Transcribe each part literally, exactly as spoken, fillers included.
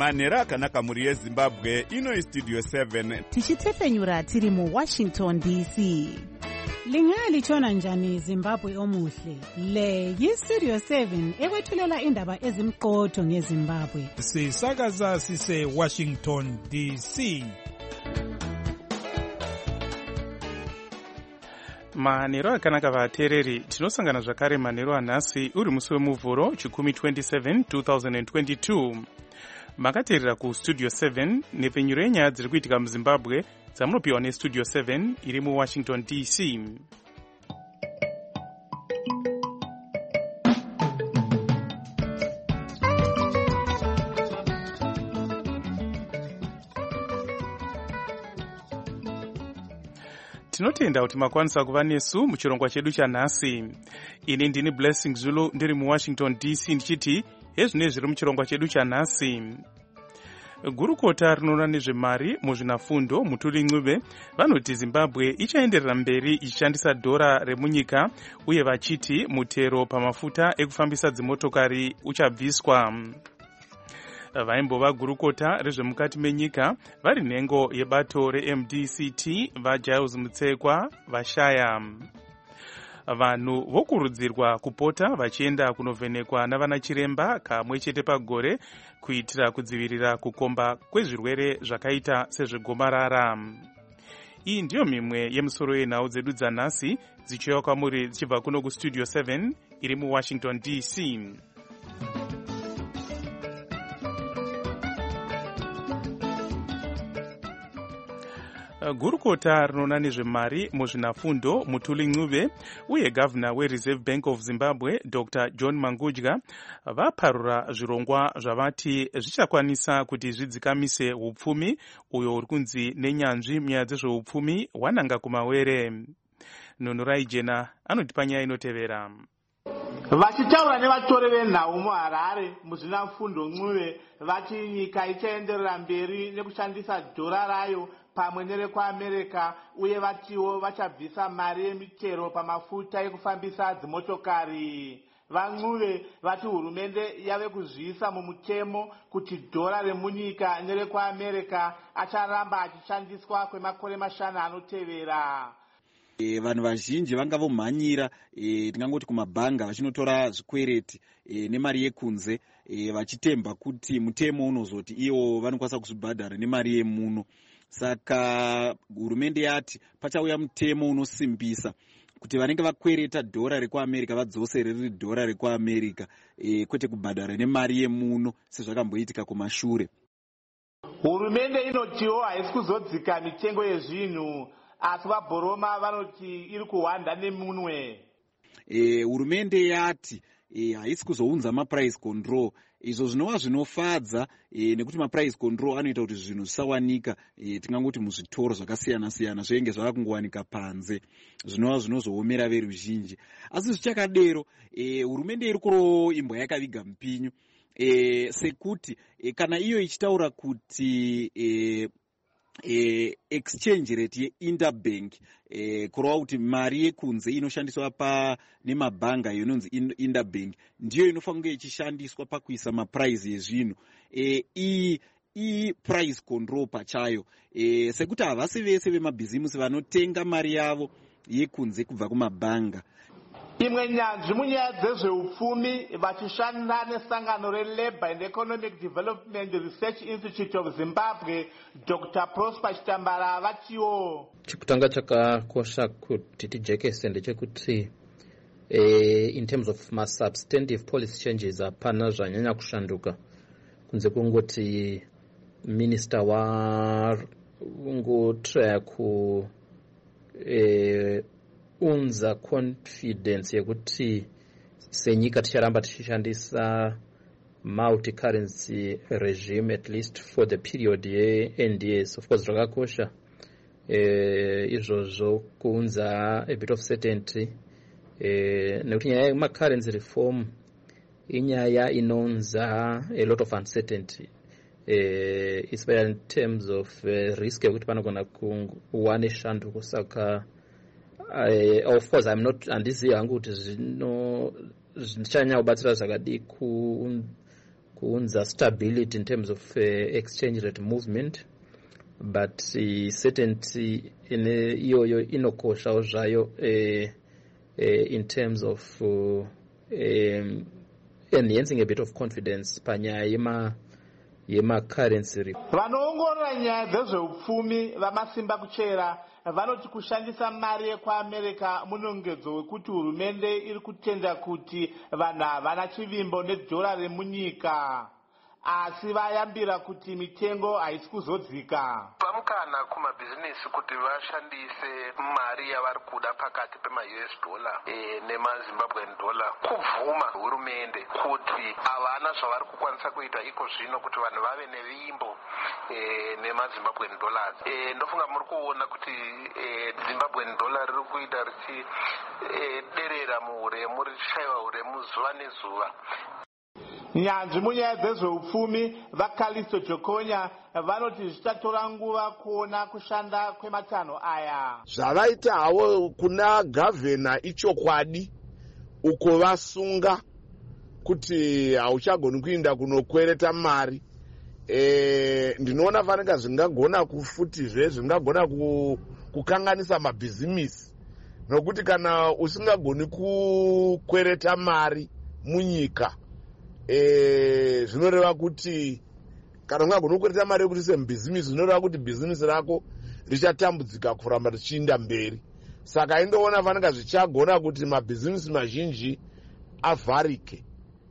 manhero akanaka mhuri yezimbabwe. Ino istudio seven tichitefenyura tiri muwashington D C. Lingalitshona njani Zimbabwe omuhle? Le yistudio seven ekwethulela indaba ezimqotho ngeZimbabwe. Sisakaza sise Washington D C. Manhero akanaka vateereri, tinosangana zvakare manhero anhasi uri musi wemuvhuro chikumi twenty-seven twenty twenty-two. Makateerera kustudio seven nepfenyuro yenyaya dziri kuitika muZimbabwe dzamunopiwa nestudio seven iri muWashington D C. Tinotenda kuti makwanisa kuva nesu muchirongwa chedu chanhasi. Ini ndini Blessing Zulu ndiri muWashington D C ndichiti hezvinezvi zviri muchirongwa chedu chanhasi. Gurukota rinoona nezvemari muzvinafundo Mutuli Ncube vanoti Zimbabwe ichaenderera mberi ichishandisa dhora remunyika uye vachiti mutero pamafuta ekufambisa dzimotokari uchabviswa. Vaimbova gurukota rezvemukati menyika vari nhengo yebato re-M D C T vaGiles Mutsekwa vashaya. Vanhu vokurudzirwa kupota vachienda kunovhenekwa navana chiremba kamwe chete pagore kuitira kudzivirira kukomba kwezvirwere zvakaita sezvegomarara. Iyi ndiyo mimwe yemusoro yenhau dzedu dzanhasi dzichiuya kwamuri dzichibva kuno kustudio seven iri muWashington D C. Gurukota rinoona nezvemari muzvinafundo Mutuli Ncube uye gavana weReserve Bank of Zimbabwe Doctor John Mangudya vaparura zvirongwa zvavati zvichakwanisa kuti zvidzikamise hupfumi uyo uri kunzi nenyanzvi munyaya dzezveupfumi wananga kumawere. Nonorai Jena anotipa nyaya inotevera. Vachitaura nevatori venhau muHarare muzvinafundo Ncube vati nyika ichaenderera mberi nekushandisa dhora rayo pamwe nerekwaAmerica uye vatiwo vachabvisa mari yemitero pamafuta ekufambisa dzimotokari. VaNcube vati hurumende yave kuzviisa mumutemo kuti dhora remunyika nerekwaAmerica acharamba achishandiswa kwemakore mashanu anotevera. E, vanhu vazhinji vanga vomhanyira e, tingangoti kumabhanga vachinotora zvikwereti e, nemari yekunze e, vachitemba kuti mutemo unozoti iwo vanokwanisa kuzvibhadhara nemari yemuno. Saka hurumende yati pachauya mutemo unosimbisa kuti vanenge vakwereta dhora rekuAmerica vadzosere riri dhora rekuAmerica e, kwete kubhadhara nemari yemuno sezvakamboitika kumashure. Hurumende inotiwo haisi kuzodzika mitengo yezvinhu asi vaBoroma vanoti iri kuhwanda nemunwe. E, hurumende yati e, haisi kuzounza maprice control. Izvo zvinova zvinofadza e, nekuti maprice control anoita kuti zvinhu zvisawanika e, tingangoti muzvitoro zvakasiyana siyana zvenge zvava kungowanika panze zvinova zvinozoomera veruzhinji. Asi zvichakadero e, hurumende iri kuroimbwa yakaviga mupinyu e, sekuti e, kana iyo ichitaura kuti e, E, exchange rate yeInterbank e, kurova kuti mari yekunze inoshandiswa pa nemabhanga inonzi Interbank ndiyo inofanira kunge ichishandiswa pakuisa maprice ezvinhu e, i i price control pachayo e, sekuti havasi vese vemabhizimusi vanotenga mari yavo yekunze kubva kumabhanga. Imwe nyanzvi munyaya dzezveupfumi vachishanda nesangano reLabour and Economic Development Research Institute of Zimbabwe Doctor Prosper Chitambara vatiwo chekutanga chakakosha kuti tijekese ndechekuti eh, in terms of ma substantive policy changes hapana zvanyanya kushanduka kunze kungoti minister wa ngotraya ku eh, unza confidence yekuti senyika ticharamba tichishandisa multi currency regime at least for the period ye-N D S. Of course zvakakosha eh, izvozvo kuunza a bit of certainty eh, nekuti nyaya yema currency reform inyaya inonza a lot of uncertainty eh, especially in terms of uh, risk yekuti panogona kuwa neshanduko. Saka Uh, of course I'm not handiziva hangu kuti zvino zvichanyanya kubatsira zvakadii kuunza stability in terms of uh, exchange rate movement, but uh, certainty in iyoyo inokoshawo zvayo uh, uh, in terms of uh, um, enhancing a bit of confidence panyaya yema yema-currency. Vanoongorora nyaya dzezveupfumi vamasimba kuchera vanoti kushandisa mari yekuamerica munongedzo wekuti hurumende iri kutenda kuti vanhu havana chivimbo nedhora remunyika, asi vayambira kuti mitengo haisi kuzodzika. Pamukana kumabhizinesi kuti vashandise mari yavari kuda pakati pema-U S dollar e, nema-Zimbabwean dollar, kubvuma hurumende kuti havana zvavari kukwanisa kuita iko zvino kuti vanhu vave nevimbo e, nema-Zimbabwean dollars. E, ndofunga muri kuona kuti e, Zimbabwean dollar riri kuita richiderera e, muhuremu, richishaiwa huremu zuva nezuva. Nyanzvi munyaya dzezveupfumi vaKalisto Jokonya vanoti zvichatora nguva kuona kushanda kwematanho aya. Zvavaita havo kuna gavhena ichokwadi, uko vasunga kuti hauchagoni kuinda kunokwereta mari. E, ndinoona fanika zvingagona kufutizve zvingagona kukanganisa mabhizimisi, nokuti kana usingagoni kukwereta mari munyika, E, zvinoreva kuti kana ungagona kukwereta mari yekuti semubhizimisi, zvinoreva kuti bhizimisi rako richatambudzika kuramba richiinda mberi. Saka indoona fanika zvichagona kuti mabhizimisi mazhinji avharike.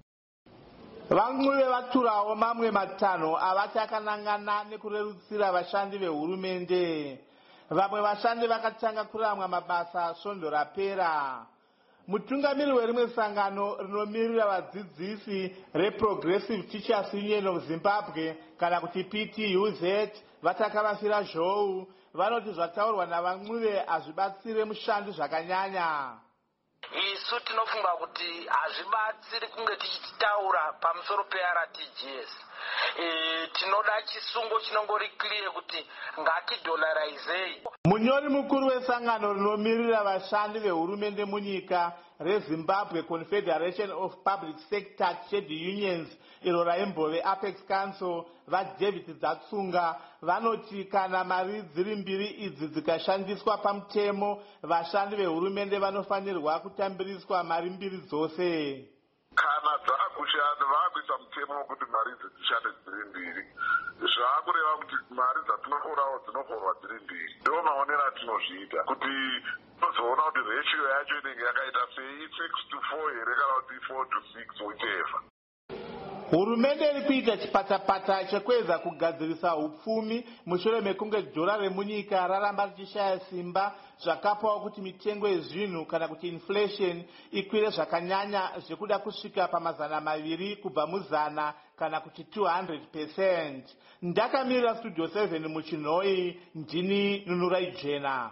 Vamwe vevaturawo mamwe matanho avati akanangana nekurerutsira vashandi vehurumende. Vamwe vashandi vakatanga kuramwa mabasa svondo rapera. Mutungamiri werimwe sangano rinomirira vadzidzisi reProgressive Teachers Union of Zimbabwe kana kuti P T U Z vatakavasira zhou vanoti zvataurwa navamwe hazvibatsire mushandi zvakanyanya. Isu tinofunga kuti hazvibatsiri kunge tichitaura pamusoro pe-R T G S. E, tinoda chisungo chinongori clear kuti ngatidolarizei. Munyori mukuru wesangano rinomirira vashandi vehurumende munyika reZimbabwe Confederation of Public Sector Trade Unions iro raimbove Apex Council vaDavid Dzatsunga vanoti kana mari dziri mbiri idzi dzikashandiswa pamutemo, vashandi vehurumende vanofanirwa kutambiriswa mari mbiri dzose. Kana dzakushanda vakuisa mutemo wekuti mari idzi dzishande dziri mbiri, zvaakureva kuti mari dzatinoforawo dzinoforwa dziri mbiri. Ndo maonero atinozviita kuti tozoona kuti ratio yacho inenge yakaita sei, six to four here kana kuti four to six whichever. Hurumende iri kuita chipatapata chekwedza kugadzirisa upfumi mushure mekunge dhora remunyika raramba richishaya simba, zvakapawo kuti mitengo yezvinhu kana kuti inflation ikwire zvakanyanya zvekuda kusvika pamazana maviri kubva muzana kana kuti two hundred percent. Ndakamirira Studio seven muchinhoi, ndini Nunurai Jena.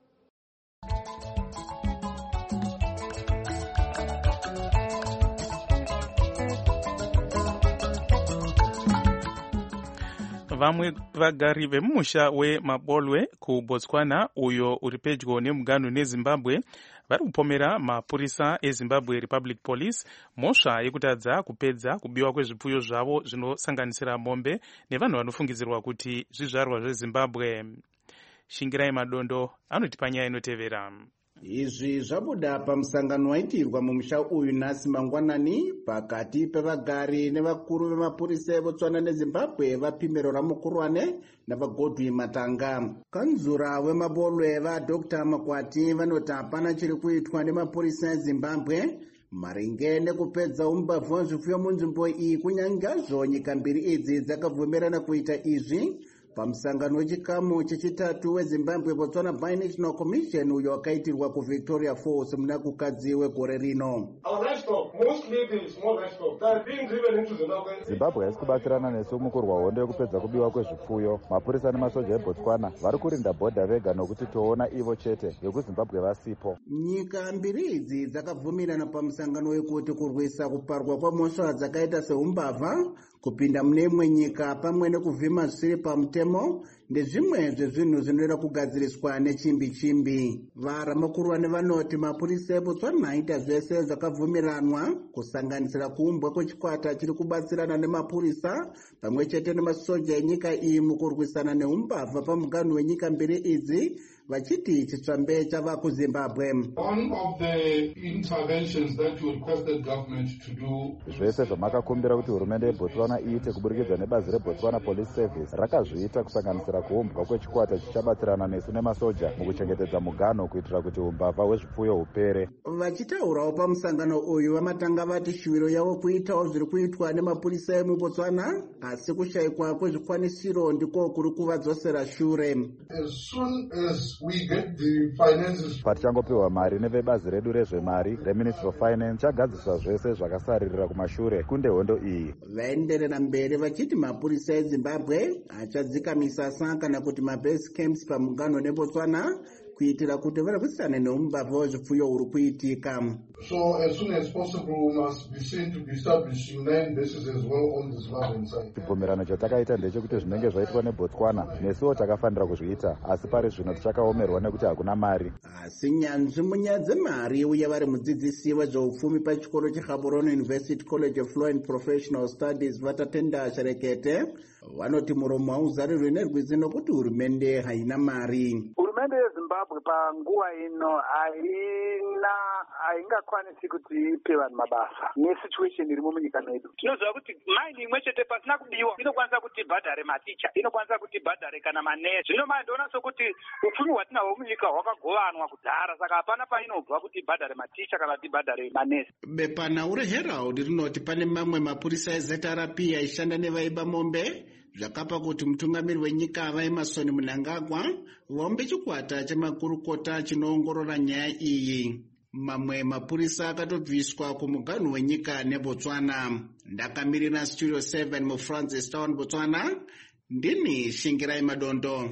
Vamwe vagari vemumusha weMabolwe kuBotswana uyo uri pedyo nemuganhu neZimbabwe vari kupomera mapurisa eZimbabwe Republic Police mhosva yekutadza kupedza kubiwa kwezvipfuyo zvavo zvinosanganisira mombe nevanhu vanofungidzirwa kuti zvizvarwa zveZimbabwe. Shingirai Madondo anoti panyaya inotevera. Izvi zvabuda pamusangano waitirwa mumusha uyu nhasi mangwanani pakati pevagari nevakuru vemapurisa eBotswana neZimbabwe vaPimero Ramukurwane navaGodwi Matanga. Kanzura weMabolwe vaDr Makwati vanoti hapana chiri kuitwa nemapurisa eZimbabwe maringe nekupedza umbavhu wezvipfuyo munzvimbo iyi, kunyangazvo nyika mbiri idzi dzakabvumirana kuita izvi pamusangano wechikamu chechitatu weZimbabwe Botswana Binational Commission uyo wakaitirwa kuVictoria Falls muna kukadzi wegore rino. Zimbabwe haisi kubatsirana nesu mukurwa hondo yekupedza kubiwa kwezvipfuyo. Mapurisa nemasoja eBotswana vari kurinda bhodha vega nokuti toona ivo chete, yekuZimbabwe vasipo. Nyika mbiri idzi dzakabvumirana pamusangano wekuti kurwisa kuparwa kwamhosva dzakaita seumbavha, kupinda mune imwe nyika pamwe nekuvhima zvisiri pamutemo ndezvimwe zvezvinhu zvinoda kugadziriswa nechimbi-chimbi. Varamakurwane vanoti mapurisa eBotswana aita zvese zvakabvumiranwa kusanganisira kuumbwa kwechikwata chiri kubatsirana nemapurisa pamwe chete nemasoja enyika iyi mukurwisana neumbavha pamuganhu wenyika mbiri idzi, vachiti chitsvambe chava kuZimbabwe. One of the interventions that you requested government to do, zvese zvamakakumbira kuti hurumende yeBotswana iite kuburikidza nebazi reBotswana Police Service rakazviita, kusanganisira kuumbwa kwechikwata chichabatsirana nesu nemasoja mukuchengetedza muganho kuitira kuti umbavha hwezvipfuyo hupere. Vachitaurawo pamusangano uyu vamatanga vati shuviro yavo kuitawo zviri kuitwa nemapurisa emuBotswana, asi kushayikwa kwezvikwanisiro ndiko kuri kuvadzosera shure. As soon as we get the finances, patichangopiwa mari nevebazi redu rezvemari reMinistry of Finance, chagadziswa zvese zvakasaririra kumashure kunde hondo iyi. Vaenderera mberi vachiti mapurisa eZimbabwe achadzika misasa kana kuti mabase camps pamuganho neBotswana kuitira kuti varwisane neumbavha wezvipfuyo uri kuitika. So as soon as possible we must be seen to be establishing land bases as well on the Zimbabwean side. Chibvumirano chatakaita ndechekuti zvinenge zvaitwa neBotswana nesuwo takafanira kuzviita, asi pari zvino tichakaomerwa nekuti hakuna mari. Asi nyanzvi munyaya dzemari uye vari mudzidzisi wezveupfumi pachikoro cheGaborone University College of Law and Professional Studies Vatatenda Sharekete vanoti muromo hauzarirwe nerwizi nokuti hurumende haina mari. Hurumende yeZimbabwe panguva ino haina haingakwanisi kuti ipe vanhu mabasa nesituation irimo munyika medu. Tinoziva kuti maindi imwe chete pasina kubiwa inokwanisa kuti ibhadhare maticha, inokwanisa kuti ibhadhare kana manesi. Zvino mai ndoona sokuti upfumi hwatinahwo munyika hwakagovanwa kudhara, saka hapana painobva kuti ibhadhare maticha kana kuti ibhadhare manesi. Bepanhau reHerald rinoti pane mamwe mapurisa eZ R P aishanda nevaiba mombe zvakapa kuti mutungamiri wenyika vaEmmerson Mnangagwa vaumbe chikwata chemakurukota chinoongorora nyaya iyi. Mamwe mapurisa akatobviswa kumuganhu wenyika neBotswana. Ndakamirira Studio seven muFrancis Town, Botswana. Ndini Shingirai Madondo.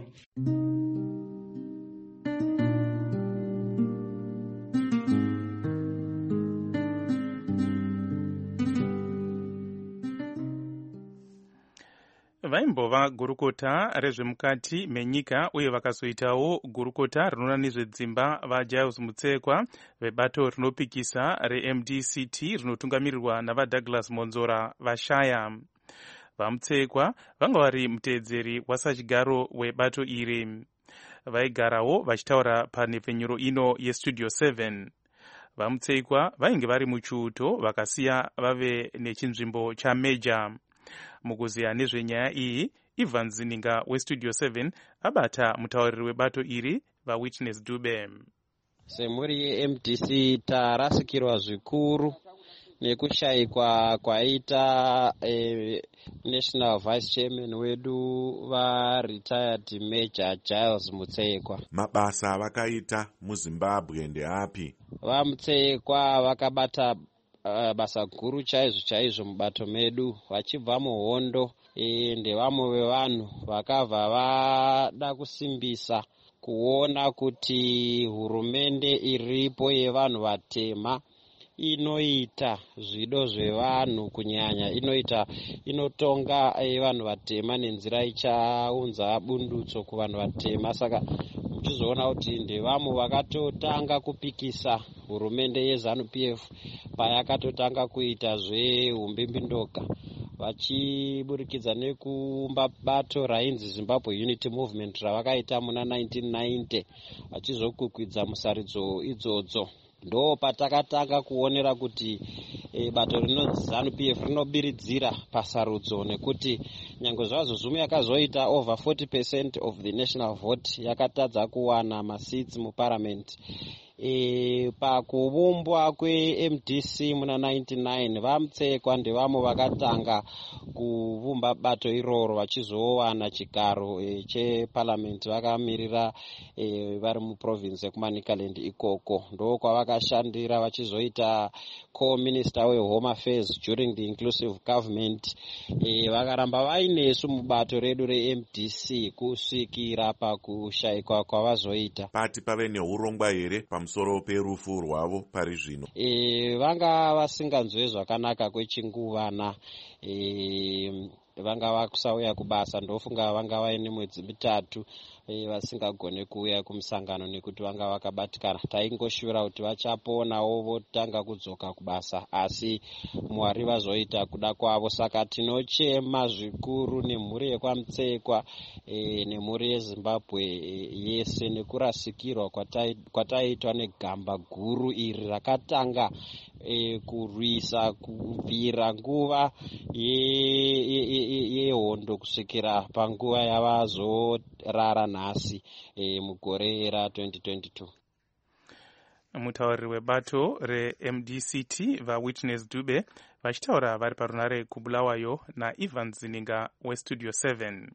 vaimbova gurukota rezvemukati menyika uye vakazoitawo gurukota rinoona nezvedzimba vaGiles Mutsekwa vebato rinopikisa reM D C T rinotungamirirwa navaDouglas Monzora vashaya. VaMutsekwa vanga vari muteedzeri wasachigaro webato iri. Vaigarawo vachitaura panhepfenyuro ino yeStudio seven. VaMutsekwa vainge vari muchiuto vakasiya vave nechinzvimbo chameja. Mukuziya nezvenyaya iyi, Ivan Zininga weStudio seven abata mutauriri webato iri vaWitness Dube. Semhuri yeM D C tarasikirwa zvikuru nekushayikwa kwaita eh, National Vice Chairman wedu va-retired Major Giles Mutsekwa. Mabasa vakaita muZimbabwe ndeapi? VaMutsekwa vakabata Uh, basa guru chaizvo chaizvo mubato medu, vachibva muhondo e, ndevamwe vevanhu vakabva vada kusimbisa kuona kuti hurumende iripo yevanhu vatema inoita zvido zvevanhu, kunyanya inoita inotonga vanhu vatema nenzira ichaunza bundutso kuvanhu vatema. Saka muchizoona kuti ndevamwe vakatotanga kupikisa hurumende yeZANU P F payakatotanga kuita zveumbimbindoka, vachiburikidza nekuumba bato rainzi Zimbabwe Unity Movement ravakaita muna nineteen ninety, vachizokukwidza musaridzo idzodzo. Ndo patakatanga kuonera kuti e, bato rinonzi ZANU P F rinobiridzira pasarudzo, nekuti nyange zvazvo zvumu yakazoita over forty percent of the national vote yakatadza kuwana maseats muparliament. E, pakuvumbwa kweM D C muna ninety-nine vaMutsekwa ndevamwe vakatanga kuvumba bato iroro vachizowana chigaro e, cheparliament vakamirira e, vari muprovince yekuManicaland ikoko. Ndo kwavakashandira vachizoita co-minister weHome Affairs during the inclusive government. E, vakaramba vainesu mubato redu reM D C kusvikira pakushayikwa kwavazoita. Pati pave neurongwa here pamusoro perufu rwavo pari zvino? E, vanga vasinganzwe zvakanaka kwechinguvana. E, vanga vakusauya kubasa ndofunga vanga vaine mwedzi mitatu e, vasingagone kuuya kumusangano nekuti vanga vakabatikana. Taingoshura kuti vachaponawo votanga kudzoka kubasa, asi Mwari vazoita kuda kwavo. Saka tinochema zvikuru nemhuri yekwamutsekwa e, nemhuri yeZimbabwe e, yese nekurasikirwa kwataitwa negamba guru iri rakatanga e, kurwisa kubvira nguva yehondo ye, ye, kusvikira panguva yavazorara nhasi e, mugore ra twenty twenty-two. Mutauriri webato reM D C T vaWitness Dube vachitaura vari parunare kubulawayo naIvan Zininga weStudio seven.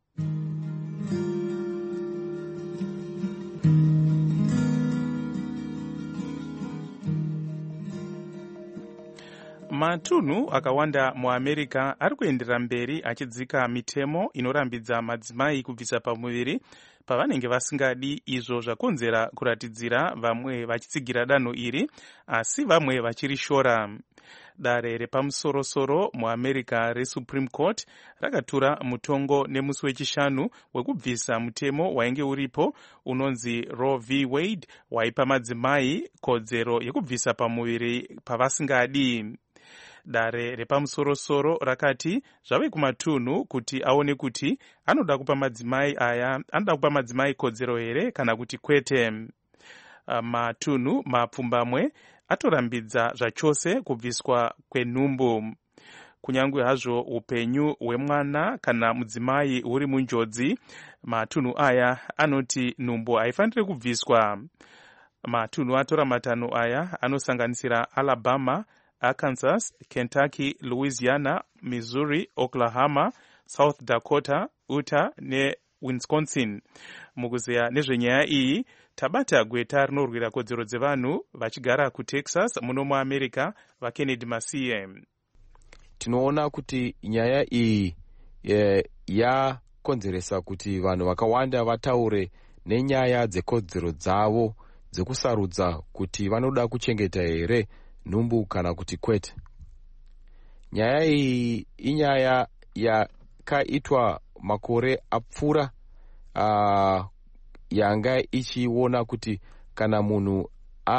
Matunhu akawanda muAmerica ari kuendera mberi achidzika mitemo inorambidza madzimai kubvisa pamuviri pavanenge vasingadi, izvo zvakonzera kuratidzira vamwe vachitsigira danho iri asi vamwe vachirishora. Dare repamusorosoro muAmerica reSupreme Court rakatura mutongo nemusi wechishanu wekubvisa mutemo wainge uripo unonzi Roe v. Wade waipa madzimai kodzero yekubvisa pamuviri pavasingadi. Dare repamusorosoro rakati zvave kumatunhu kuti aone kuti anoda kupa madzimai aya anoda kupa madzimai kodzero here kana kuti kwete. Matunhu mapfumbamwe atorambidza zvachose kubviswa kwenhumbu. Kunyangwe hazvo upenyu hwemwana kana mudzimai huri munjodzi, matunhu aya anoti nhumbu haifaniri kubviswa. Matunhu atora matanho aya anosanganisira Alabama, Arkansas, Kentucky, Louisiana, Missouri, Oklahoma, South Dakota, Utah neWisconsin. Mukuzeya nezvenyaya iyi tabata gweta rinorwira kodzero dzevanhu vachigara kuTexas muno muAmerica vaKennedy Masiye. Tinoona kuti nyaya iyi e, yakonzeresa kuti vanhu vakawanda vataure nenyaya dzekodzero dzavo dzekusarudza kuti vanoda kuchengeta here nhumbu kana kuti kwete. Nyaya iyi inyaya yakaitwa makore apfuura uh, yanga ichiona kuti kana munhu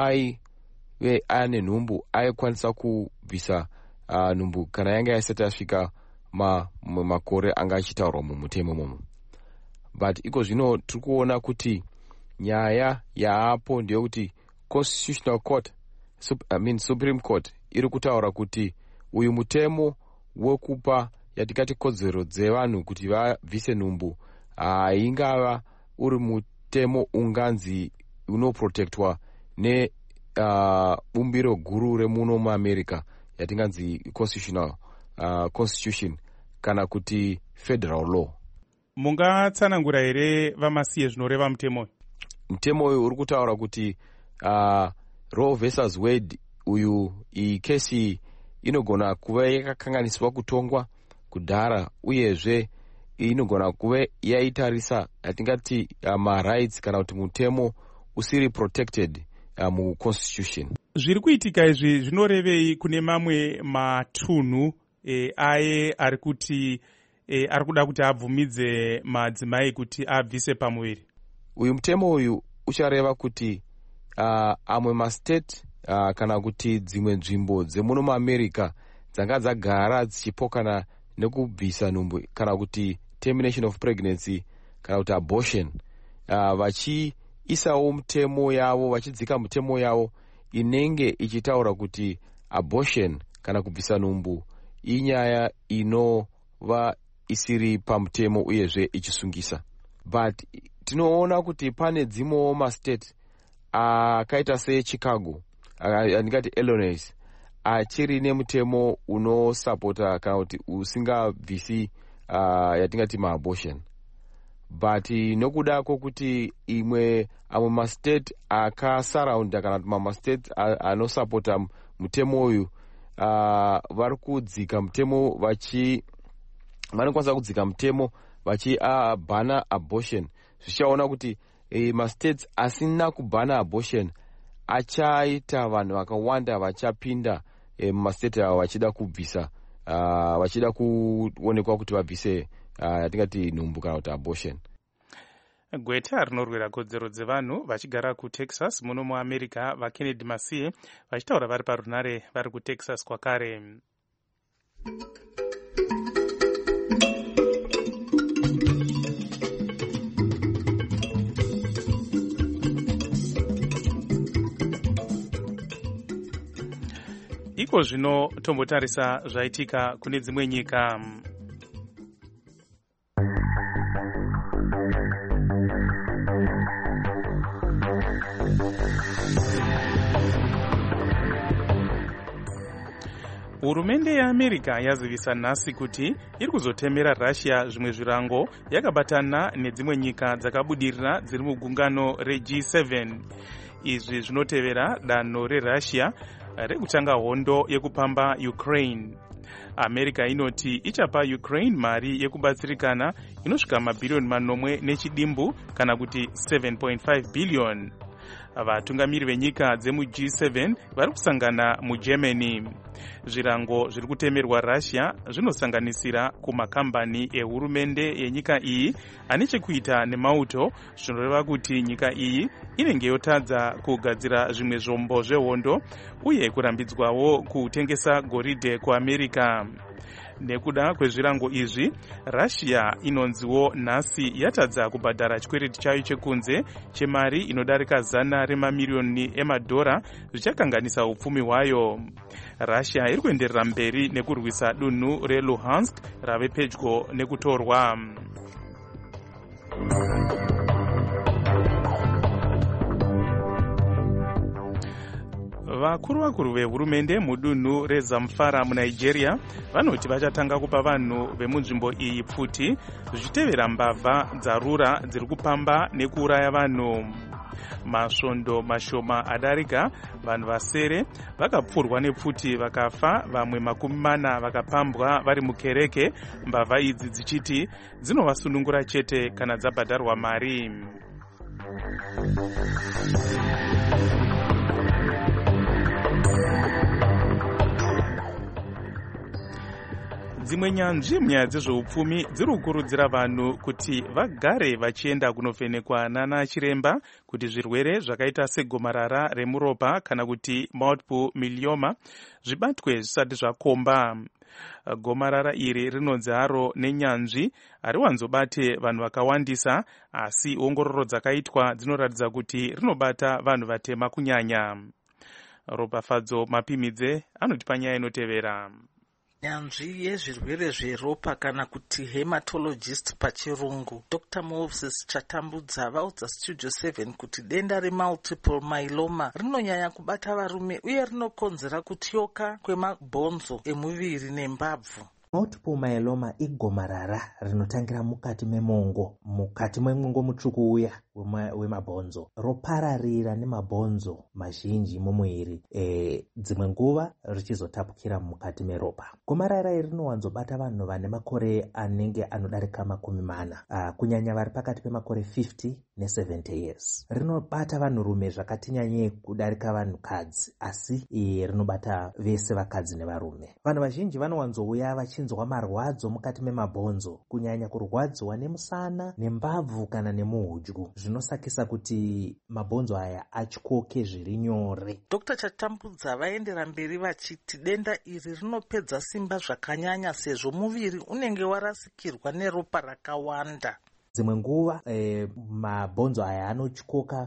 aive ane nhumbu aikwanisa kubvisa uh, nhumbu kana yanga yasati yasvika ma, makore anga achitaurwa mumutemo momo. But iko zvino tiri kuona kuti nyaya yaapo ndeyekuti Constitutional Court I mean Supreme Court iri kutaura kuti uyu mutemo wekupa yatikati kodzero dzevanhu kuti vabvise nhumbu haingava uri mutemo unganzi unoprotectwa ne uh, bumbiro guru remuno muAmerica yatinganzi constitutional uh, constitution kana kuti federal law. Mungatsanangura here vamasiye zvinoreva mutemo? Mutemo uyu uri kutaura kuti uh, Roe versus Wade uyu iyi kesi inogona kuva yakakanganiswa kutongwa kudhara uyezve inogona kuva yaitarisa yatingati uh, ma-rights kana kuti mutemo usiri protected uh, mu-constitution. Zviri kuitika izvi zvinorevei kune mamwe matunhu e, aye ari kuti e, ari kuda kuti abvumidze madzimai kuti abvise pamuviri? Uyu mutemo uyu uchareva kuti Uh, amwe mastate uh, kana kuti dzimwe nzvimbo dzemuno muAmerica dzanga dzagara dzichipokana nekubvisa nhumbu kana kuti termination of pregnancy kana kuti abortion uh, vachiisawo mutemo yavo vachidzika mutemo yavo inenge ichitaura kuti abortion kana kubvisa nhumbu inyaya inova isiri pamutemo uyezve ichisungisa. But tinoona kuti pane dzimwewo mastate akaita uh, seChicago andingati uh, Illinois achiri nemutemo unosapota kana kuti usingabvisi uh, yatingati ma-abortion. But nokuda kwokuti imwe amwe mastate akasaraunda kana kuti mamastate anosapota mutemo uyu uh, vari kudzika mutemo vachi vanokwanisa kudzika mutemo vachibhana uh, abortion. Zvichaona kuti E, mastates asina kubhana abortion achaita vanhu vakawanda vachapinda e, mastate ava vachida kubvisa uh, vachida kuonekwa kuti vabvise yatingati uh, nhumbu kana kuti abortion. Gweta rinorwira kodzero dzevanhu vachigara kuTexas muno muamerica vaKennedy Masie vachitaura vari parunare vari kuTexas kwakare. Iko zvino tombotarisa zvaitika kune dzimwe nyika. Hurumende yeAmerica yazivisa nhasi kuti iri kuzotemera Russia zvimwe zvirango yakabatana nedzimwe nyika dzakabudirira dziri mugungano reG seven. Izvi zvinotevera danho reRussia rekutanga hondo yekupamba Ukraine. America inoti ichapa Ukraine mari yekubatsirikana inosvika mabhirioni manomwe nechidimbu kana kuti seven point five billion. Vatungamiri venyika dzemuG seven vari kusangana muGermany. Zvirango zviri kutemerwa Russia zvinosanganisira kumakambani ehurumende yenyika iyi ane chekuita nemauto, zvinoreva kuti nyika iyi inenge yotadza kugadzira zvimwe zvombo zvehondo uye kurambidzwawo kutengesa goridhe kuAmerica. Nekuda kwezvirango izvi, Russia inonziwo nhasi yatadza kubhadhara chikwereti chayo chekunze chemari inodarika zana remamiliyoni emadhora zvichakanganisa upfumi hwayo. Russia iri kuenderera mberi nekurwisa dunhu reLuhansk rave pedyo nekutorwa. Vakuru vakuru vehurumende mudunhu reZamfara muNigeria vanoti vachatanga kupa vanhu vemunzvimbo iyi pfuti zvichitevera mbavha dzarura dziri kupamba nekuuraya vanhu. Masvondo mashoma adarika vanhu vasere vakapfurwa nepfuti vakafa, vamwe makumi mana vakapambwa vari mukereke, mbavha idzi dzichiti dzinovasunungura chete kana dzabhadharwa mari. Dzimwe nyanzvi munyaya dzezveupfumi dziri kukurudzira vanhu kuti vagare vachienda kunovhenekwa nana chiremba kuti zvirwere zvakaita segomarara remuropa kana kuti multiple myeloma zvibatwe zvisati zvakomba. Gomarara iri rinonzi haro nenyanzvi hariwanzobate vanhu vakawandisa, asi ongororo dzakaitwa dzinoratidza kuti rinobata vanhu vatema kunyanya. Ropafadzo Mapimidze anoti panyaya inotevera. Nyanzvi yezvirwere zveropa kana kuti hematologist pachirungu Doctor Moses Chatambudza vaudza Studio seven kuti denda remultiple myeloma rinonyanya kubata varume uye rinokonzera kutyoka kwemabhonzo emuviri nembabvu. Multiple myeloma igomarara rinotangira mukati memongo, mukati memwongo mutsvuku uya wemabhonzo, ropararira nemabhonzo mazhinji mumuviri, e, dzimwe nguva richizotapukira mukati meropa. Gomarara iri rinowanzobata vanhu vane makore anenge anodarika makumi mana, uh, kunyanya vari pakati pemakore fifty ne seventy years. Rinobata vanhu rume zvakati nyanyei kudarika vanhu kadzi, asi e, rinobata vese vakadzi nevarume. Vanhu vazhinji vanowanzouya vachinzwa marwadzo mukati memabhonzo, kunyanya kurwadzwa nemusana, nembabvu kana nemuhudyu, zvinosakisa kuti mabhonzo aya atyoke zviri nyore. Doctor Chatambudza vaendera mberi vachiti denda iri rinopedza simba zvakanyanya sezvo muviri unenge warasikirwa neropa rakawanda. Dzimwe nguva e, mabhonzo aya anotyoka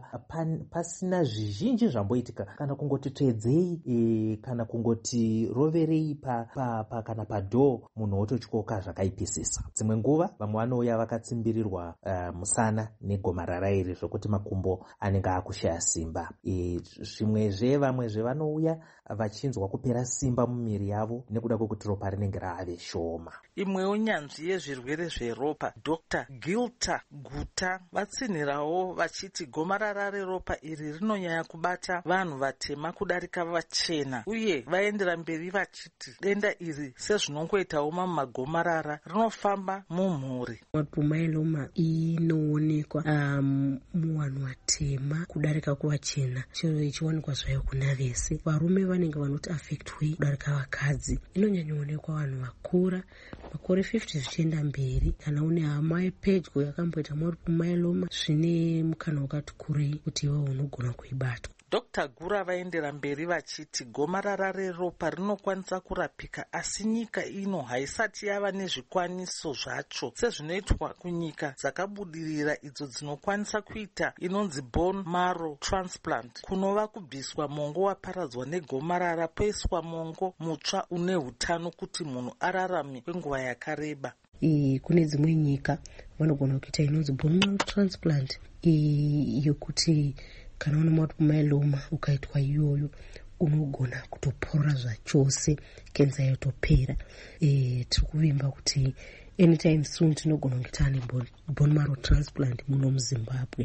pasina zvizhinji zvamboitika, kana kungoti twedzei e, kana kungoti roverei pa, pa, pa kana padhoo, munhu ototyoka zvakaipisisa. Dzimwe nguva vamwe vanouya vakatsimbirirwa uh, musana negomarara iri zvokuti makumbo anenge akushaya simba. E, zvimwezve vamwezve vanouya vachinzwa kupera simba mumiri yavo nekuda kwekuti ropa rinenge rave shoma. Imwewo nyanzvi yezvirwere zveropa Doctor Gil guta guta vatsinhirawo vachiti gomarara reropa iri rinonyanya kubata vanhu vatema kudarika vachena, uye vaendera mberi vachiti denda iri sezvinongoitawo mamwe magomarara rinofamba mumhuri. multiple myeloma inoonekwa um, muvanhu vatema kudarika kuvachena, chero ichiwanikwa zvayo kuna vese. Varume vanenge vanoti affectwe kudarika vakadzi. Inonyanyoonekwa vanhu vakura makore fifty zvichienda mberi. Kana une hama yepedyo yakamboita multiple myeloma, zvine mukana wakati kurei kuti iwe unogona kuibatwa. Doctor Gura vaendera mberi vachiti gomarara reropa rinokwanisa kurapika, asi nyika ino haisati yava nezvikwaniso zvacho sezvinoitwa kunyika dzakabudirira idzo dzinokwanisa kuita inonzi bone marrow transplant, kunova kubviswa mongo waparadzwa negomarara poiswa mongo mutsva une hutano kuti munhu ararame kwenguva yakareba. E, kune dzimwe nyika vanogona kuita inonzi bone marrow transplant yokuti kana una multiple myeloma ukaitwa iyoyo unogona kutoporora zvachose, kenza yotopera. E, tiri kuvimba kuti anytime soon tinogona kunge taane bone marrow transplant muno muZimbabwe.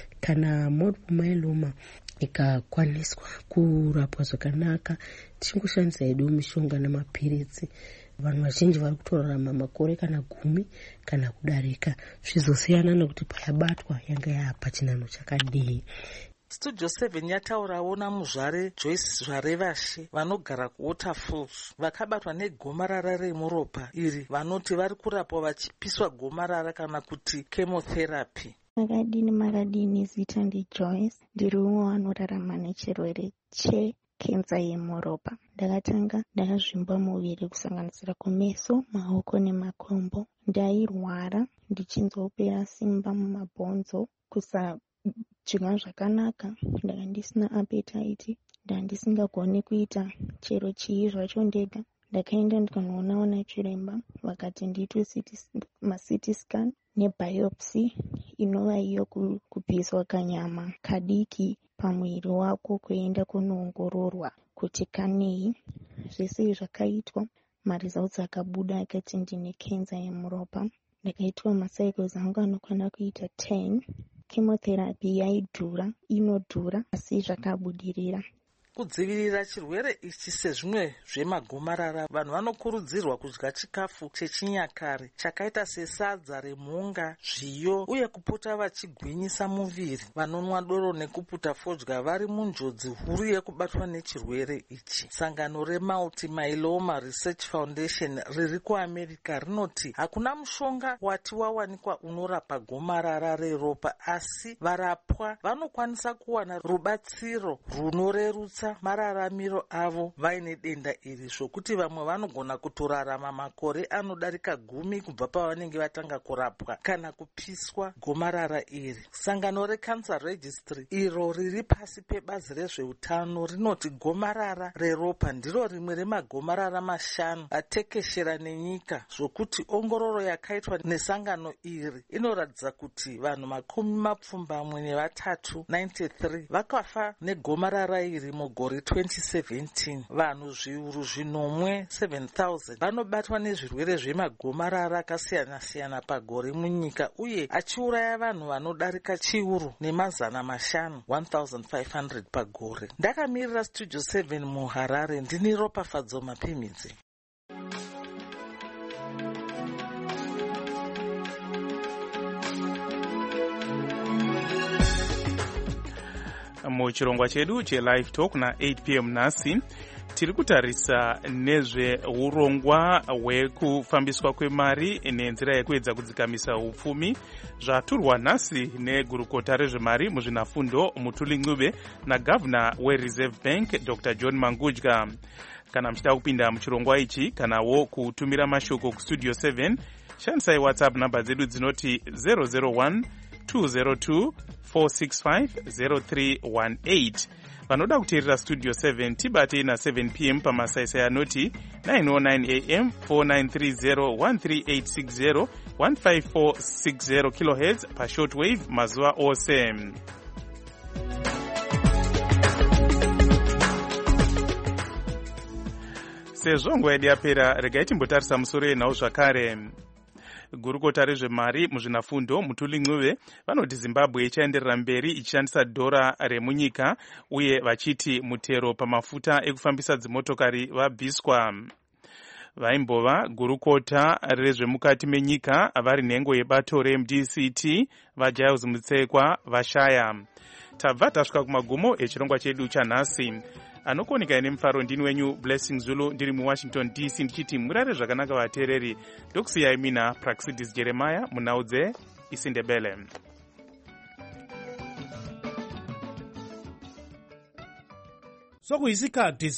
Kana multiple myeloma ikakwaniswa kurapwa zvakanaka, tichingoshandisa hedu mishonga namapiritsi, vanhu vazhinji vari kutorarama makore kana gumi kana kudarika, zvizosiyana nekuti payabatwa yanga yapachinano chakadii. Studio seven yataurawo namuzvare Joyce Zvarevashe vanogara kuWaterfalls vakabatwa negomarara remuropa iri, vanoti vari kurapwa vachipiswa gomarara kana kuti chemotherapy. Makadini makadini, zita ndiJoyce, ndiri umwe anorarama nechirwere chekenza yemuropa. Ndakatanga ndakazvimba muviri kusanganisira kumeso, maoko nemakumbo. Ndairwara ndichinzopera simba mumabhonzo, kusa dzinga zvakanaka, ndanga ndisina appetite, ndanga ndisingagoni kuita chero chii zvacho ndega. Ndakaenda ndikanoona ona chiremba, vakati ndiitwe ma C T scan nebiopsy, inova iyo kupiswa kanyama kadiki pamwiri wako kuenda kunoongororwa kuti kanei. Zvese zvakaitwa, maresults akabuda akati ndine kenza yemuropa. Ndakaitwa macycles angu anokwana kuita ten. Chemotherapy yaidhura, inodhura, asi zvakabudirira. Kudzivirira chirwere ichi sezvimwe zvemagomarara, vanhu vanokurudzirwa kudya chikafu chechinyakare chakaita sesadza remhunga, zviyo, uye kupota vachigwinyisa muviri. Vanonwa doro nekuputa fodya vari munjodzi huru yekubatwa nechirwere ichi. Sangano reMultiple Myeloma Research Foundation riri kuAmerica rinoti hakuna mushonga wati wawanikwa unorapa gomarara reropa, asi varapwa vanokwanisa kuwana rubatsiro runorerutsa mararamiro avo vaine denda iri, zvokuti vamwe vanogona kutorarama makore anodarika gumi kubva pavanenge vatanga kurapwa kana kupiswa gomarara iri. Sangano reCancer Registry iro riri pasi pebazi rezveutano rinoti gomarara reropa ndiro rimwe remagomarara mashanu atekeshera nenyika, zvokuti ongororo yakaitwa nesangano iri inoratidza kuti vanhu makumi mapfumbamwe nevatatu ninety-three vakafa negomarara iri mugore twenty seventeen. Vanhu zviuru zvinomwe seven thousand vanobatwa nezvirwere zvemagomarara akasiyana-siyana pagore munyika, uye achiuraya vanhu vanodarika chiuru nemazana mashanu one thousand five hundred pagore. Ndakamirira Studio seven muHarare, ndini Ropafadzo Mapimidzi. Muchirongwa chedu chelive talk na eight p m nhasi tiri kutarisa nezveurongwa hwekufambiswa kwemari nenzira yekuedza kudzikamisa upfumi zvaturwa nhasi negurukota rezvemari muzvinafundo Mutuli Ncube nagavhuna weReserve Bank Doctor John Mangudya. Kana muchida kupinda muchirongwa ichi kanawo kutumira mashoko kustudio seven, shandisai WhatsApp namba dzedu dzinoti zero zero one two zero two four six five zero three one eight. Vanoda kuteerera Studio seven tibate na seven p m pamasaisai anoti nine oh nine a m four nine three zero one three eight six zero one five four six zero kilohertz pashortwave mazuva ose. Sezvo nguva yedu yapera, regai timbotarisa musoro yenhau zvakare. gurukota rezvemari muzvinafundo Mutuli Ncube vanoti Zimbabwe ichaenderera mberi ichishandisa dhora remunyika uye vachiti mutero pamafuta ekufambisa dzimotokari vabviswa. Vaimbova gurukota rezvemukati menyika vari nhengo yebato reM D C T vaJiles Mutsekwa vashaya. Tabva tasvika kumagumo echirongwa chedu chanhasi. Anokonika nemufaro ndini wenyu Blessing Zulu ndiri muWashington D C ndichiti murare zvakanaka vateereri. Ndokusiyai mina Praxidis Jeremiah munhau dzeIsindebele. Sokuyisikhathi